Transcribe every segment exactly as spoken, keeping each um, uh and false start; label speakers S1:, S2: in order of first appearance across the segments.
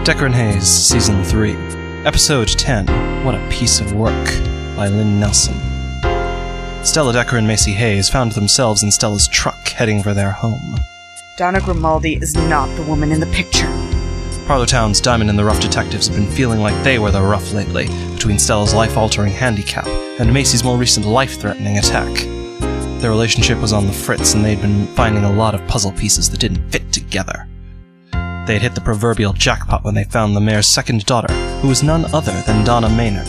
S1: Decker and Hayes, Season three, Episode ten, What a Piece of Work, by Lynn Nelson. Stella Decker and Macy Hayes found themselves in Stella's truck heading for their home.
S2: Donna Grimaldi is not the woman in the picture.
S1: Parlotown's Diamond in the Rough detectives had been feeling like they were the rough lately, between Stella's life-altering handicap and Macy's more recent life-threatening attack. Their relationship was on the fritz, and they'd been finding a lot of puzzle pieces that didn't fit together. They had hit the proverbial jackpot when they found the mayor's second daughter, who was none other than Donna Maynard.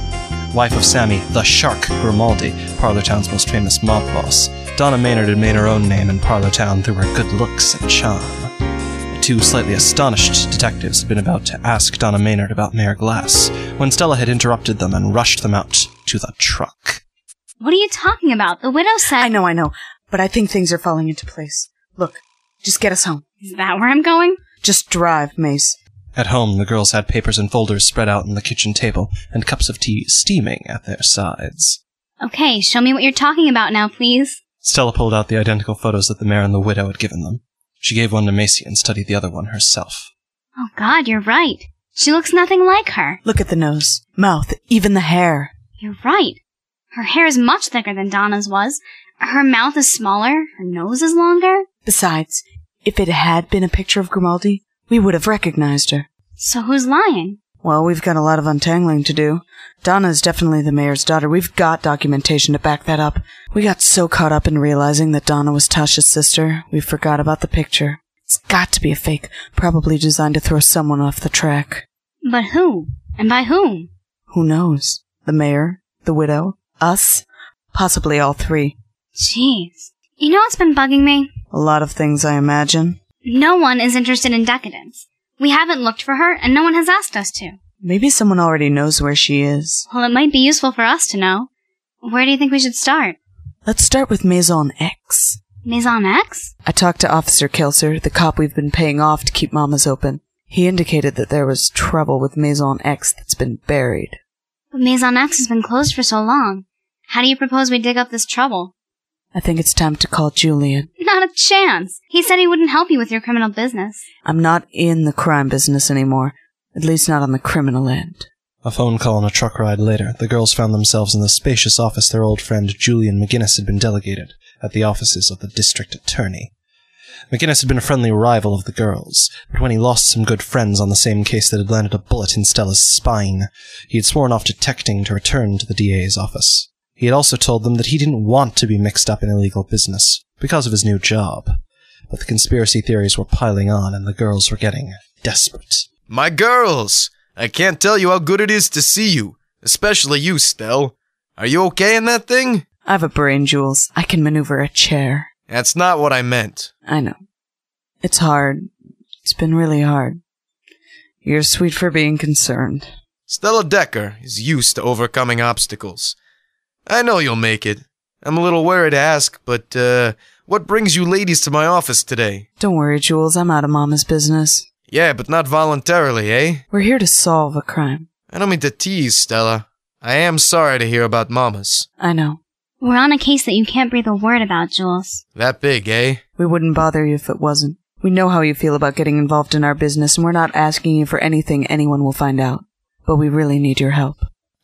S1: Wife of Sammy, the Shark Grimaldi, Parlotown's most famous mob boss, Donna Maynard had made her own name in Parlotown through her good looks and charm. The two slightly astonished detectives had been about to ask Donna Maynard about Mayor Glass, when Stella had interrupted them and rushed them out to the truck.
S3: What are you talking about? The widow said—
S2: I know, I know, but I think things are falling into place. Look, just get us home.
S3: Is that where I'm going?
S2: Just drive, Mace.
S1: At home, the girls had papers and folders spread out on the kitchen table, and cups of tea steaming at their sides.
S3: Okay, show me what you're talking about now, please.
S1: Stella pulled out the identical photos that the mayor and the widow had given them. She gave one to Macy and studied the other one herself.
S3: Oh God, you're right. She looks nothing like her.
S2: Look at the nose, mouth, even the hair.
S3: You're right. Her hair is much thicker than Donna's was. Her mouth is smaller. Her nose is longer.
S2: Besides, if it had been a picture of Grimaldi, we would have recognized her.
S3: So who's lying?
S2: Well, we've got a lot of untangling to do. Donna is definitely the mayor's daughter. We've got documentation to back that up. We got so caught up in realizing that Donna was Tasha's sister, we forgot about the picture. It's got to be a fake, probably designed to throw someone off the track.
S3: But who? And by whom?
S2: Who knows? The mayor? The widow? Us? Possibly all three.
S3: Jeez. You know what's been bugging me?
S2: A lot of things, I imagine.
S3: No one is interested in decadence. We haven't looked for her, and no one has asked us to.
S2: Maybe someone already knows where she is.
S3: Well, it might be useful for us to know. Where do you think we should start?
S2: Let's start with Maison X.
S3: Maison X?
S2: I talked to Officer Kelser, the cop we've been paying off to keep Mama's open. He indicated that there was trouble with Maison X that's been buried.
S3: But Maison X has been closed for so long. How do you propose we dig up this trouble?
S2: I think it's time to call Julian.
S3: Not a chance. He said he wouldn't help you with your criminal business.
S2: I'm not in the crime business anymore. At least not on the criminal end.
S1: A phone call and a truck ride later, the girls found themselves in the spacious office their old friend Julian McGinnis had been delegated at the offices of the district attorney. McGinnis had been a friendly rival of the girls, but when he lost some good friends on the same case that had landed a bullet in Stella's spine, he had sworn off detecting to return to the D A's office. He had also told them that he didn't want to be mixed up in illegal business, because of his new job. But the conspiracy theories were piling on, and the girls were getting desperate.
S4: My girls! I can't tell you how good it is to see you. Especially you, Stell. Are you okay in that thing?
S2: I have a brain, Jules. I can maneuver a chair.
S4: That's not what I meant.
S2: I know. It's hard. It's been really hard. You're sweet for being concerned.
S4: Stella Decker is used to overcoming obstacles. I know you'll make it. I'm a little wary to ask, but, uh, what brings you ladies to my office today?
S2: Don't worry, Jules. I'm out of Mama's business.
S4: Yeah, but not voluntarily, eh?
S2: We're here to solve a crime.
S4: I don't mean to tease, Stella. I am sorry to hear about Mama's.
S2: I know.
S3: We're on a case that you can't breathe a word about, Jules.
S4: That big, eh?
S2: We wouldn't bother you if it wasn't. We know how you feel about getting involved in our business, and we're not asking you for anything anyone will find out. But we really need your help.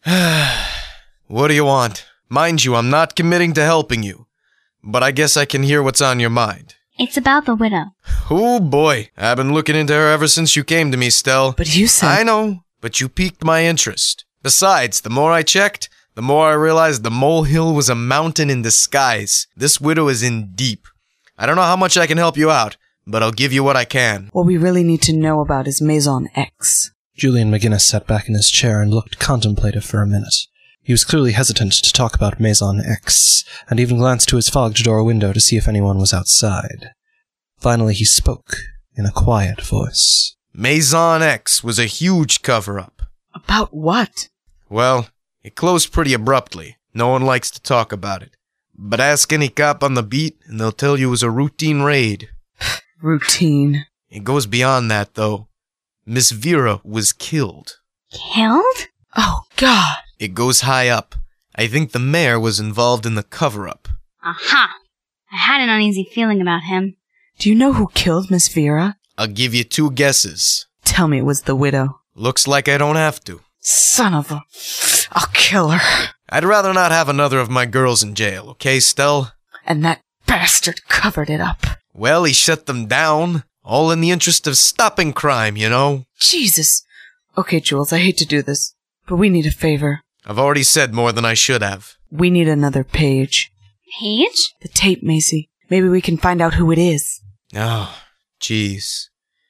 S4: What do you want? Mind you, I'm not committing to helping you. But I guess I can hear what's on your mind.
S3: It's about the widow.
S4: Oh boy, I've been looking into her ever since you came to me, Stell.
S2: But you said—
S4: I know, but you piqued my interest. Besides, the more I checked, the more I realized the molehill was a mountain in disguise. This widow is in deep. I don't know how much I can help you out, but I'll give you what I can.
S2: What we really need to know about is Maison X.
S1: Julian McGinnis sat back in his chair and looked contemplative for a minute. He was clearly hesitant to talk about Maison X, and even glanced to his fogged door window to see if anyone was outside. Finally he spoke, in a quiet voice.
S4: Maison X was a huge cover-up.
S2: About what?
S4: Well, it closed pretty abruptly. No one likes to talk about it. But ask any cop on the beat, and they'll tell you it was a routine raid.
S2: Routine.
S4: It goes beyond that, though. Miss Vera was killed.
S3: Killed?
S2: Oh, God.
S4: It goes high up. I think the mayor was involved in the cover-up.
S3: Aha! I had an uneasy feeling about him.
S2: Do you know who killed Miss Vera?
S4: I'll give you two guesses.
S2: tell me it was the widow.
S4: Looks like I don't have to.
S2: Son of a... I'll kill her.
S4: I'd rather not have another of my girls in jail, okay, Stell?
S2: And that bastard covered it up.
S4: Well, he shut them down. All in the interest of stopping crime, you know?
S2: Jesus. Okay, Jules, I hate to do this, but we need a favor.
S4: I've already said more than I should have.
S2: We need another page.
S3: Page?
S2: The tape, Macy. Maybe we can find out who it is.
S4: Oh, jeez.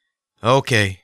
S4: Okay.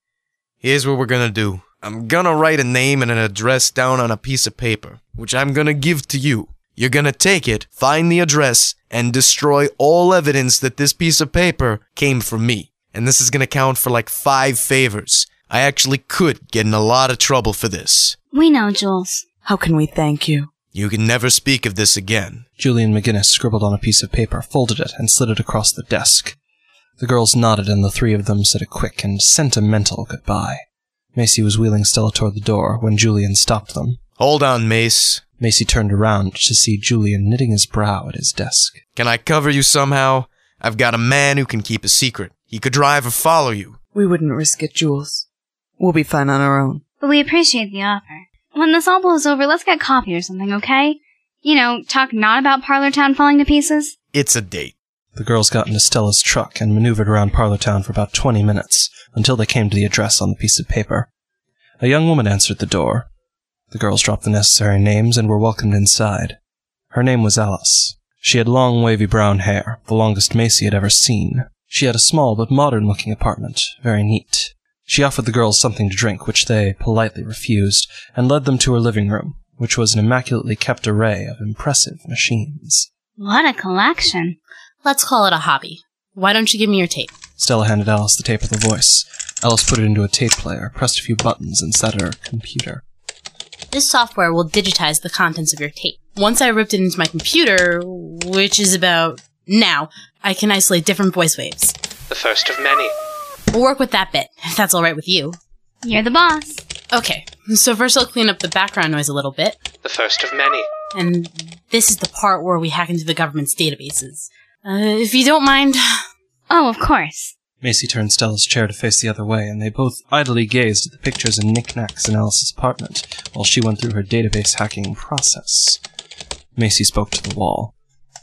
S4: Here's what we're gonna do. I'm gonna write a name and an address down on a piece of paper, which I'm gonna give to you. You're gonna take it, find the address, and destroy all evidence that this piece of paper came from me. And this is gonna count for like five favors. I actually could get in a lot of trouble for this.
S3: We know, Jules.
S2: How can we thank you?
S4: You can never speak of this again.
S1: Julian McGinnis scribbled on a piece of paper, folded it, and slid it across the desk. The girls nodded, and the three of them said a quick and sentimental goodbye. Macy was wheeling Stella toward the door when Julian stopped them.
S4: Hold on, Mace.
S1: Macy turned around to see Julian knitting his brow at his desk.
S4: Can I cover you somehow? I've got a man who can keep a secret. He could drive or follow you.
S2: We wouldn't risk it, Jules. We'll be fine on our own.
S3: But we appreciate the offer. When this all blows over, let's get coffee or something, okay? You know, talk not about Parlor Town falling to pieces.
S4: It's a date.
S1: The girls got into Stella's truck and maneuvered around Parlor Town for about twenty minutes, until they came to the address on the piece of paper. A young woman answered the door. The girls dropped the necessary names and were welcomed inside. Her name was Alice. She had long, wavy brown hair, the longest Macy had ever seen. She had a small but modern-looking apartment, very neat. She offered the girls something to drink, which they politely refused, and led them to her living room, which was an immaculately kept array of impressive machines.
S3: What a collection.
S5: Let's call it a hobby. Why don't you give me your tape?
S1: Stella handed Alice the tape with a voice. Alice put it into a tape player, pressed a few buttons, and sat at her computer.
S5: This software will digitize the contents of your tape. Once I ripped it into my computer, which is about now, I can isolate different voice waves.
S6: The first of many.
S5: We'll work with that bit, if that's all right with you.
S3: You're the boss.
S5: Okay, so first I'll clean up the background noise a little bit.
S6: The first of many.
S5: And this is the part where we hack into the government's databases. Uh, if you don't mind...
S3: Oh, of course.
S1: Macy turned Stella's chair to face the other way, and they both idly gazed at the pictures and knickknacks in Alice's apartment, while she went through her database hacking process. Macy spoke to the wall.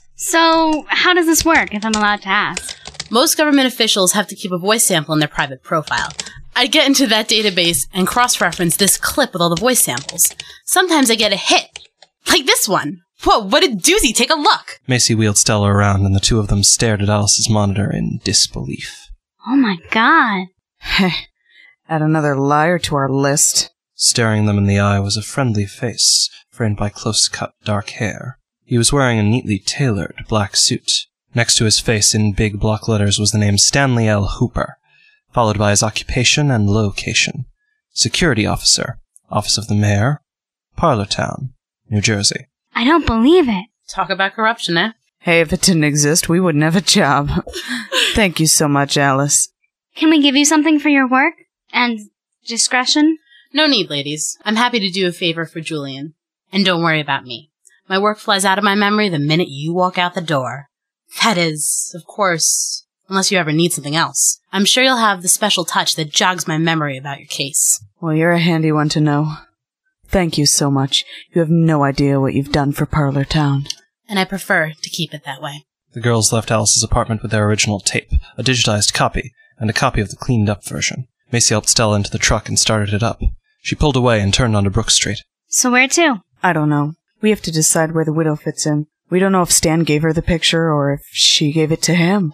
S3: So, how does this work, if I'm allowed to ask?
S5: Most government officials have to keep a voice sample in their private profile. I get into that database and cross-reference this clip with all the voice samples. Sometimes I get a hit. Like this one. Whoa, what a doozy, take a look!
S1: Macy wheeled Stella around, and the two of them stared at Alice's monitor in disbelief.
S3: Oh my god.
S2: Heh. Add another liar to our list.
S1: Staring them in the eye was a friendly face, framed by close-cut dark hair. He was wearing a neatly tailored black suit. Next to his face in big block letters was the name Stanley L. Hooper, followed by his occupation and location. Security Officer, Office of the Mayor, Parlor Town, New Jersey.
S3: I don't believe it.
S5: Talk about corruption, eh?
S2: Hey, if it didn't exist, we wouldn't have a job. Thank you so much, Alice.
S3: Can we give you something for your work? And discretion?
S5: No need, ladies. I'm happy to do a favor for Julian. And don't worry about me. My work flies out of my memory the minute you walk out the door. That is, of course, unless you ever need something else. I'm sure you'll have the special touch that jogs my memory about your case.
S2: Well, you're a handy one to know. Thank you so much. You have no idea what you've done for Parlor Town.
S5: And I prefer to keep it that way.
S1: The girls left Alice's apartment with their original tape, a digitized copy, and a copy of the cleaned-up version. Macy helped Stella into the truck and started it up. She pulled away and turned onto Brook Street.
S3: So where to?
S2: I don't know. We have to decide where the widow fits in. We don't know if Stan gave her the picture or if she gave it to him.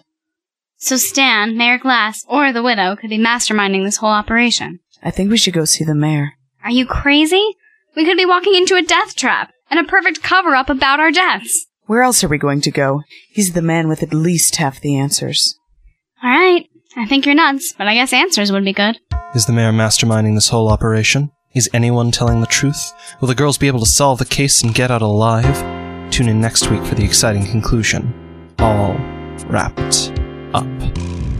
S3: So Stan, Mayor Glass, or the widow could be masterminding this whole operation.
S2: I think we should go see the mayor.
S3: Are you crazy? We could be walking into a death trap, and a perfect cover-up about our deaths.
S2: Where else are we going to go? He's the man with at least half the answers.
S3: All right. I think you're nuts, but I guess answers would be good.
S1: Is the mayor masterminding this whole operation? Is anyone telling the truth? Will the girls be able to solve the case and get out alive? Tune in next week for the exciting conclusion. All wrapped up.